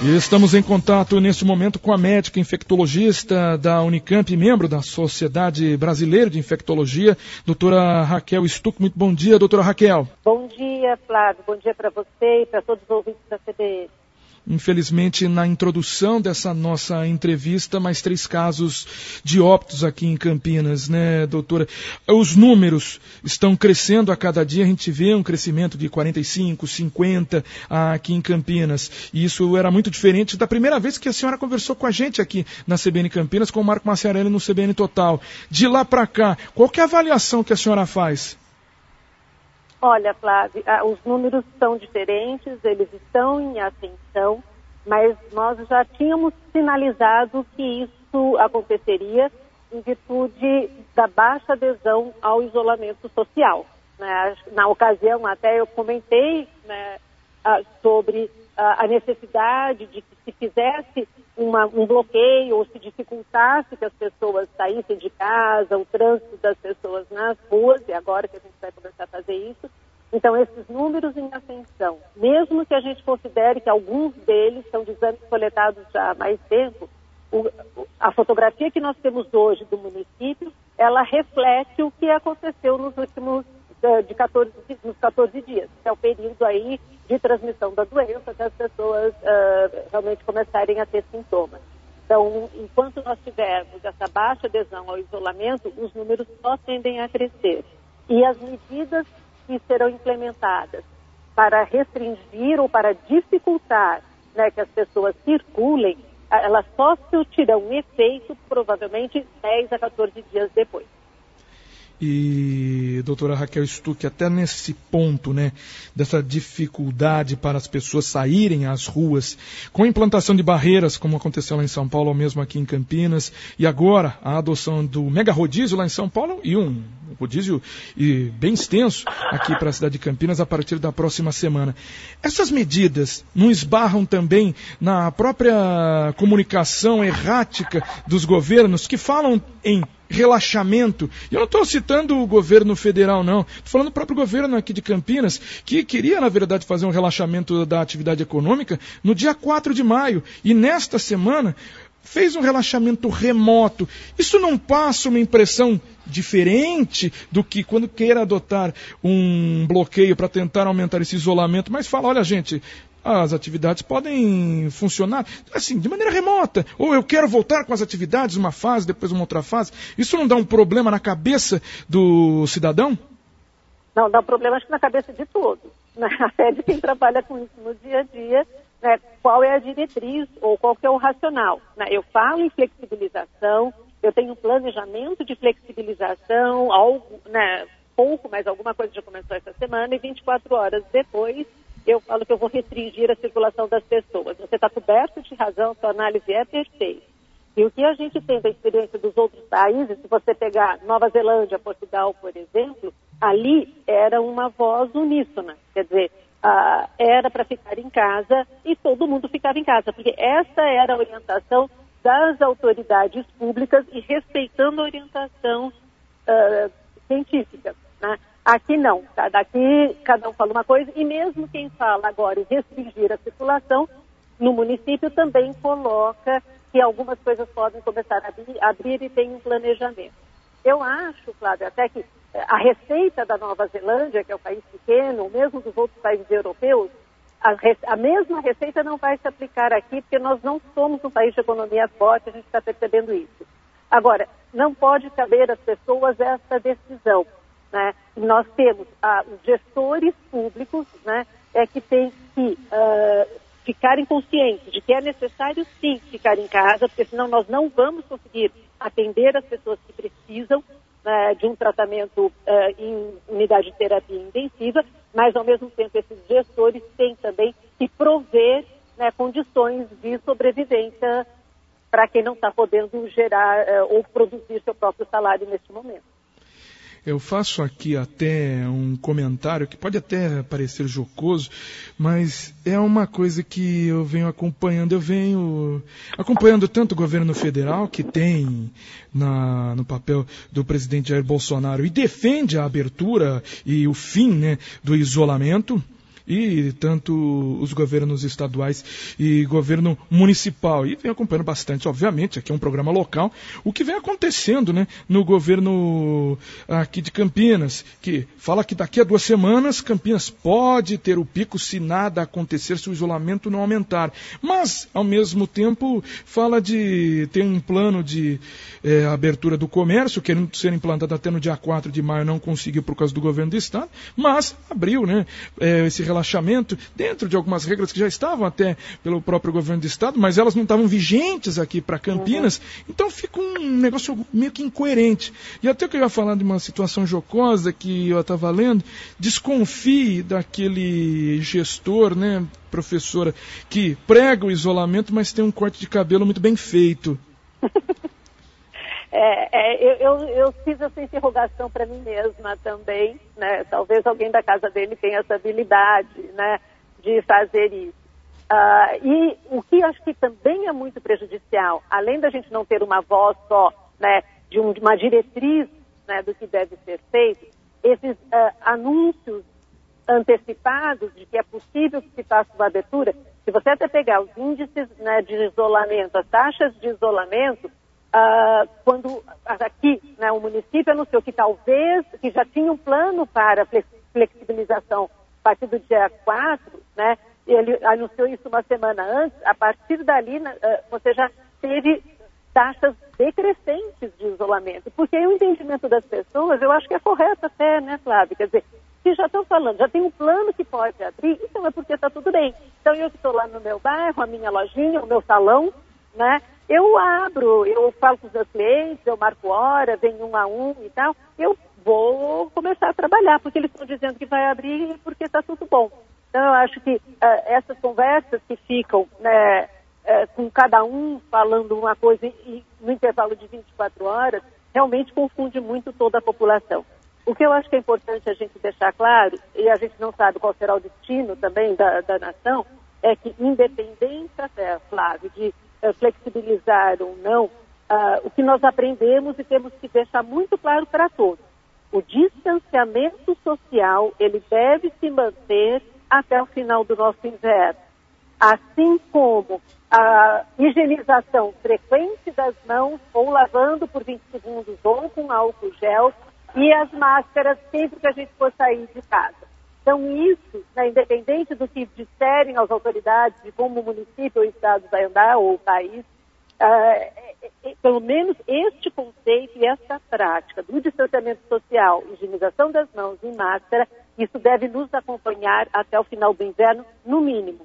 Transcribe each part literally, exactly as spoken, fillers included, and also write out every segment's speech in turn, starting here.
E estamos em contato neste momento com a médica infectologista da Unicamp, membro da Sociedade Brasileira de Infectologia, doutora Raquel Stuck. Muito bom dia, doutora Raquel. Bom dia, Flávio. Bom dia para você e para todos os ouvintes da C B N. Infelizmente, na introdução dessa nossa entrevista, mais três casos de óbitos aqui em Campinas, né, doutora? Os números estão crescendo a cada dia, a gente vê um crescimento de quarenta e cinco, cinquenta aqui em Campinas. E isso era muito diferente da primeira vez que a senhora conversou com a gente aqui na C B N Campinas, com o Marco Maciarelli no C B N Total. De lá para cá, qual que é a avaliação que a senhora faz? Olha, Flávio, os números são diferentes, eles estão em ascensão, mas nós já tínhamos sinalizado que isso aconteceria em virtude da baixa adesão ao isolamento social, né? Na ocasião, até eu comentei, né, sobre a necessidade de que se fizesse uma, um bloqueio ou se dificultasse que as pessoas saíssem de casa, o trânsito das pessoas nas ruas, e agora que a gente vai começar a fazer isso. Então, esses números em ascensão, mesmo que a gente considere que alguns deles são de exames coletados já há mais tempo, o, a fotografia que nós temos hoje do município, ela reflete o que aconteceu nos últimos de catorze, nos catorze dias, que é o período aí de transmissão da doença, até as pessoas uh, realmente começarem a ter sintomas. Então, enquanto nós tivermos essa baixa adesão ao isolamento, os números só tendem a crescer. E as medidas que serão implementadas para restringir ou para dificultar, né, que as pessoas circulem, elas só surtirão efeito provavelmente dez a catorze dias depois. E, doutora Raquel Stuck, até nesse ponto, né, dessa dificuldade para as pessoas saírem às ruas, com a implantação de barreiras, como aconteceu lá em São Paulo, ou mesmo aqui em Campinas, e agora a adoção do mega rodízio lá em São Paulo, e um rodízio e bem extenso aqui para a cidade de Campinas a partir da próxima semana. Essas medidas não esbarram também na própria comunicação errática dos governos que falam em relaxamento? E eu não estou citando o governo federal, não. Estou falando do próprio governo aqui de Campinas, que queria, na verdade, fazer um relaxamento da atividade econômica no dia quatro de maio. E nesta semana fez um relaxamento remoto. Isso não passa uma impressão diferente do que quando queira adotar um bloqueio para tentar aumentar esse isolamento, mas fala, olha, gente, as atividades podem funcionar assim, de maneira remota, ou eu quero voltar com as atividades uma fase, depois uma outra fase. Isso não dá um problema na cabeça do cidadão? Não, dá um problema acho que na cabeça de todos, né? Até de quem trabalha com isso no dia a dia, né? Qual é a diretriz ou qual que é o racional, né? Eu falo em flexibilização, eu tenho um planejamento de flexibilização, algo, né, pouco, mas alguma coisa já começou essa semana, e vinte e quatro horas depois eu falo que eu vou restringir a circulação das pessoas. Você está coberto de razão, sua análise é perfeita. E o que a gente tem da experiência dos outros países, se você pegar Nova Zelândia, Portugal, por exemplo, ali era uma voz uníssona. Quer dizer, ah, era para ficar em casa e todo mundo ficava em casa, porque essa era a orientação das autoridades públicas e respeitando a orientação ah, científica, né? Aqui não, daqui cada um fala uma coisa, e mesmo quem fala agora em restringir a circulação, no município também coloca que algumas coisas podem começar a abrir, abrir e tem um planejamento. Eu acho, Flávia, até que a receita da Nova Zelândia, que é um país pequeno, mesmo dos outros países europeus, a, a mesma receita não vai se aplicar aqui, porque nós não somos um país de economia forte, a gente está percebendo isso. Agora, não pode caber às pessoas essa decisão, né? Nós temos ah, os gestores públicos, né, é que têm que uh, ficarem conscientes de que é necessário sim ficar em casa, porque senão nós não vamos conseguir atender as pessoas que precisam uh, de um tratamento uh, em unidade de terapia intensiva, mas ao mesmo tempo esses gestores têm também que prover, né, condições de sobrevivência para quem não está podendo gerar uh, ou produzir seu próprio salário neste momento. Eu faço aqui até um comentário que pode até parecer jocoso, mas é uma coisa que eu venho acompanhando. Eu venho acompanhando tanto o governo federal, que tem na, no papel do presidente Jair Bolsonaro e defende a abertura e o fim, né, do isolamento, e tanto os governos estaduais e governo municipal. E vem acompanhando bastante, obviamente, aqui é um programa local, o que vem acontecendo, né, no governo aqui de Campinas, que fala que daqui a duas semanas Campinas pode ter o pico se nada acontecer, se o isolamento não aumentar. Mas, ao mesmo tempo, fala de ter um plano de é, abertura do comércio, querendo ser implantado até no dia quatro de maio, não conseguiu por causa do governo do estado, mas abriu, né, é, esse relaxamento dentro de algumas regras que já estavam até pelo próprio governo do estado, mas elas não estavam vigentes aqui para Campinas, uhum. Então fica um negócio meio que incoerente. E até que eu ia falar de uma situação jocosa que eu estava lendo, desconfie daquele gestor, né, professora, que prega o isolamento, mas tem um corte de cabelo muito bem feito. É, é, eu, eu, eu fiz essa interrogação para mim mesma também, né? Talvez alguém da casa dele tenha essa habilidade, né, de fazer isso. Uh, e o que eu acho que também é muito prejudicial, além da gente não ter uma voz só, né, de, um, de uma diretriz, né, do que deve ser feito, esses uh, anúncios antecipados de que é possível que se faça uma abertura, se você até pegar os índices, né, de isolamento, as taxas de isolamento, Uh, quando aqui, né, o município anunciou que talvez, que já tinha um plano para flexibilização a partir do dia quatro, né, ele anunciou isso uma semana antes, a partir dali uh, você já teve taxas decrescentes de isolamento, porque o entendimento das pessoas, eu acho que é correto até, né, Flávia, quer dizer, se já estão falando, já tem um plano que pode abrir, então é porque está tudo bem. Então eu que estou lá no meu bairro, a minha lojinha, o meu salão, né, eu abro, eu falo com os meus clientes, eu marco hora, venho um a um e tal, eu vou começar a trabalhar, porque eles estão dizendo que vai abrir porque está tudo bom. Então eu acho que uh, essas conversas que ficam, né, uh, com cada um falando uma coisa e, no intervalo de vinte e quatro horas, realmente confunde muito toda a população. O que eu acho que é importante a gente deixar claro, e a gente não sabe qual será o destino também da, da nação, é que independente até, Flávio, de flexibilizar ou não, uh, o que nós aprendemos e temos que deixar muito claro para todos. O distanciamento social, ele deve se manter até o final do nosso inverno. Assim como a higienização frequente das mãos, ou lavando por vinte segundos, ou com álcool gel, e as máscaras sempre que a gente for sair de casa. Então isso, né, independente do que disserem as autoridades de como o município ou o estado vai andar, ou o país, uh, é, é, pelo menos este conceito e esta prática do distanciamento social, higienização das mãos e máscara, isso deve nos acompanhar até o final do inverno, no mínimo.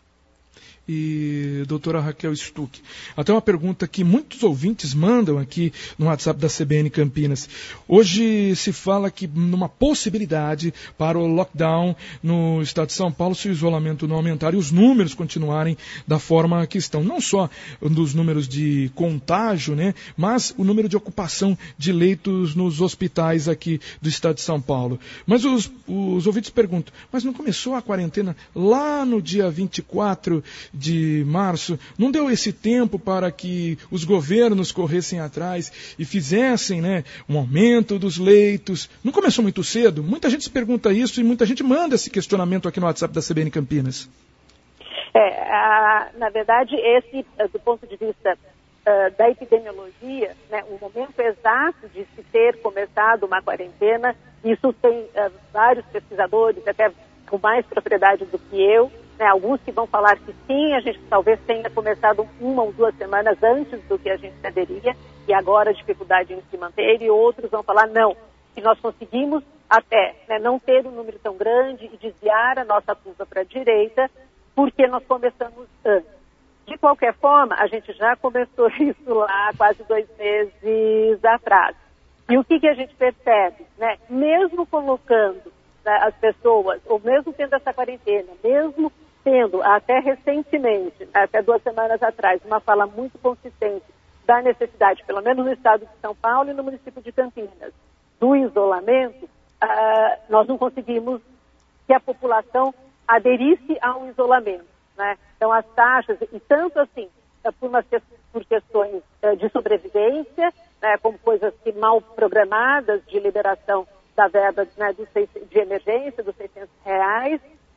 E doutora Raquel Stuck, até uma pergunta que muitos ouvintes mandam aqui no WhatsApp da C B N Campinas. Hoje se fala que numa possibilidade para o lockdown no estado de São Paulo se o isolamento não aumentar e os números continuarem da forma que estão. Não só dos números de contágio, né, mas o número de ocupação de leitos nos hospitais aqui do estado de São Paulo. Mas os, os ouvintes perguntam, mas não começou a quarentena lá no dia vinte e quatro de março, não deu esse tempo para que os governos corressem atrás e fizessem, né, um aumento dos leitos? Não começou muito cedo? Muita gente se pergunta isso e muita gente manda esse questionamento aqui no WhatsApp da C B N Campinas. É, a, na verdade, esse, do ponto de vista uh, da epidemiologia, né, o momento exato de se ter começado uma quarentena, isso tem uh, vários pesquisadores, até com mais propriedade do que eu, né, alguns que vão falar que sim, a gente talvez tenha começado uma ou duas semanas antes do que a gente deveria, e agora a dificuldade em se manter, e outros vão falar não, que nós conseguimos até, né, não ter um número tão grande e desviar a nossa curva para a direita, porque nós começamos antes. De qualquer forma, a gente já começou isso lá há quase dois meses atrás. E o que, que a gente percebe? Né? Mesmo colocando, né, as pessoas, ou mesmo tendo essa quarentena, mesmo tendo até recentemente, até duas semanas atrás, uma fala muito consistente da necessidade, pelo menos no estado de São Paulo e no município de Campinas, do isolamento, uh, nós não conseguimos que a população aderisse ao isolamento, né? Então as taxas, e tanto assim, por, umas, por questões uh, de sobrevivência, né, como coisas que mal programadas de liberação da verba, né, do seis, de emergência, dos seiscentos reais,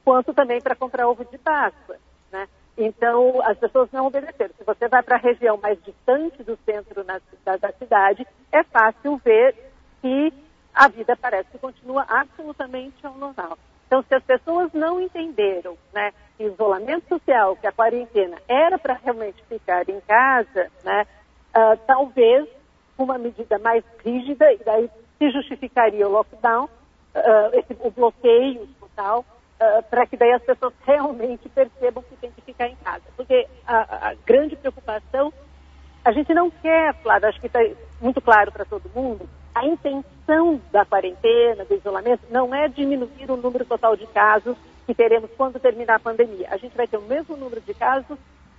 quanto também para comprar ovo de Páscoa, né? Então, as pessoas não obedeceram. Se você vai para a região mais distante do centro na, da, da cidade, é fácil ver que a vida parece que continua absolutamente ao normal. Então, se as pessoas não entenderam, né, que o isolamento social, que a quarentena era para realmente ficar em casa, né, uh, talvez uma medida mais rígida, e daí se justificaria o lockdown, uh, esse, o bloqueio total, uh, para que daí as pessoas realmente percebam que tem que ficar em casa. Porque a, a grande preocupação, a gente não quer, Flávio, acho que está muito claro para todo mundo, a intenção da quarentena, do isolamento, não é diminuir o número total de casos que teremos quando terminar a pandemia. A gente vai ter o mesmo número de casos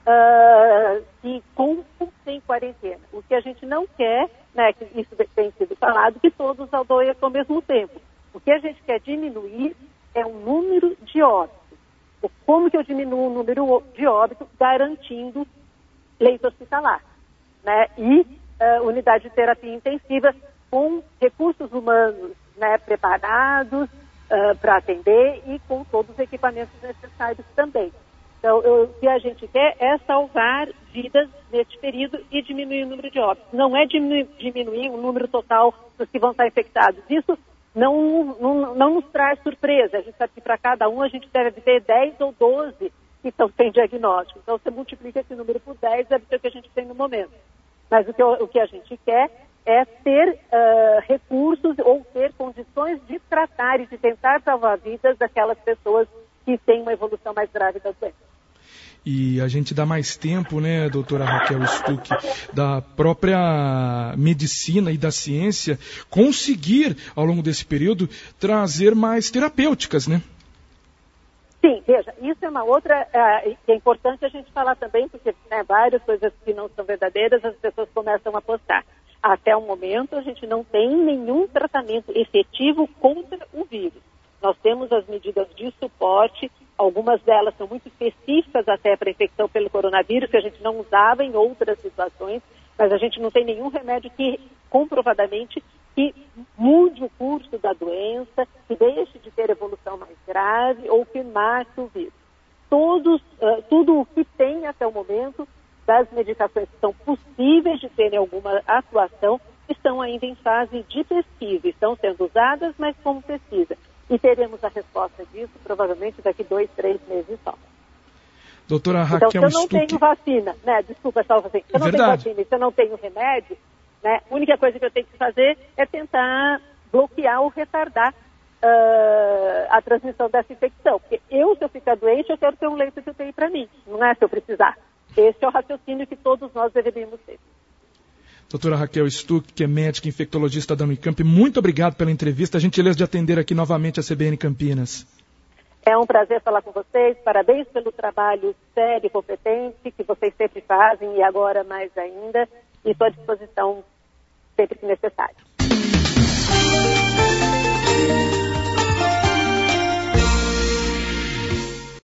uh, que com ou sem quarentena. O que a gente não quer, né, que isso tem sido falado, que todos adoeçam ao mesmo tempo. O que a gente quer diminuir é o número de óbitos. Como que eu diminuo o número de óbitos? Garantindo leito hospitalar, né, e uh, unidade de terapia intensiva com recursos humanos, né, preparados uh, para atender e com todos os equipamentos necessários também. Então, eu, o que a gente quer é salvar vidas neste período e diminuir o número de óbitos. Não é diminuir, diminuir o número total dos que vão estar infectados. Isso não, não, não nos traz surpresa. A gente sabe que para cada um a gente deve ter dez ou doze que estão sem diagnóstico. Então, você multiplica esse número por dez, deve ser o que a gente tem no momento. Mas o que, o que a gente quer é ter uh, recursos ou ter condições de tratar e de tentar salvar vidas daquelas pessoas que têm uma evolução mais grave da doença. E a gente dá mais tempo, né, doutora Raquel Stuck, da própria medicina e da ciência conseguir, ao longo desse período, trazer mais terapêuticas, né? Sim, veja, isso é uma outra, uh, que é importante a gente falar também, porque, né, várias coisas que não são verdadeiras, as pessoas começam a postar. Até o momento, a gente não tem nenhum tratamento efetivo contra o vírus. Nós temos as medidas de suporte, algumas delas são muito específicas até para a infecção pelo coronavírus, que a gente não usava em outras situações, mas a gente não tem nenhum remédio que, comprovadamente, que mude o curso da doença, que deixe de ter evolução mais grave ou que mate o vírus. Todos, uh, tudo o que tem até o momento das medicações que são possíveis de terem alguma atuação estão ainda em fase de pesquisa, estão sendo usadas, mas como pesquisa. E teremos a resposta disso provavelmente daqui dois, três meses só. Doutora Raquel Então, se eu não Stuck... tenho vacina, né, desculpa, só assim, se eu não Verdade. tenho vacina e se eu não tenho remédio, né, a única coisa que eu tenho que fazer é tentar bloquear ou retardar uh, a transmissão dessa infecção. Porque eu, se eu ficar doente, eu quero ter um leito de U T I para mim, não é se eu precisar. Esse é o raciocínio que todos nós deveríamos ter. Doutora Raquel Stuck, que é médica infectologista da Unicamp, muito obrigado pela entrevista, a gentileza de atender aqui novamente a C B N Campinas. É um prazer falar com vocês, parabéns pelo trabalho sério e competente que vocês sempre fazem e agora mais ainda, e estou à disposição sempre que necessário.